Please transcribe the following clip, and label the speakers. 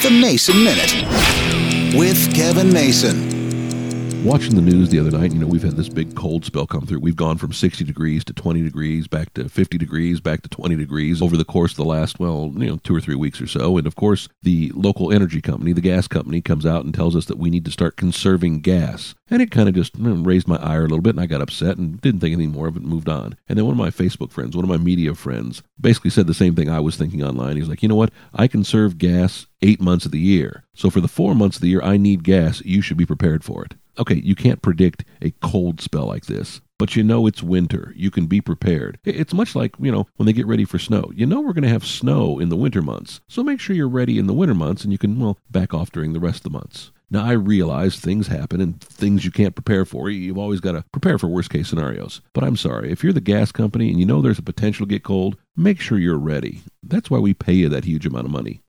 Speaker 1: The Mason Minute with Kevin Mason.
Speaker 2: Watching the news the other night, we've had this big cold spell come through. We've gone from 60 degrees to 20 degrees, back to 50 degrees, back to 20 degrees over the course of the last, 2 or 3 weeks or so. And of course, the local energy company, the gas company, comes out and tells us that we need to start conserving gas. And it kind of just raised my ire a little bit, and I got upset and didn't think anything more of it and moved on. And then one of my Facebook friends, one of my media friends, basically said the same thing I was thinking online. He's like, you know what? I conserve gas 8 months of the year. So for the 4 months of the year I need gas, you should be prepared for it. Okay, you can't predict a cold spell like this, but it's winter. You can be prepared. It's much like, when they get ready for snow. We're going to have snow in the winter months, so make sure you're ready in the winter months and you can, back off during the rest of the months. Now, I realize things happen and things you can't prepare for. You've always got to prepare for worst-case scenarios. But I'm sorry, if you're the gas company and there's a potential to get cold, make sure you're ready. That's why we pay you that huge amount of money.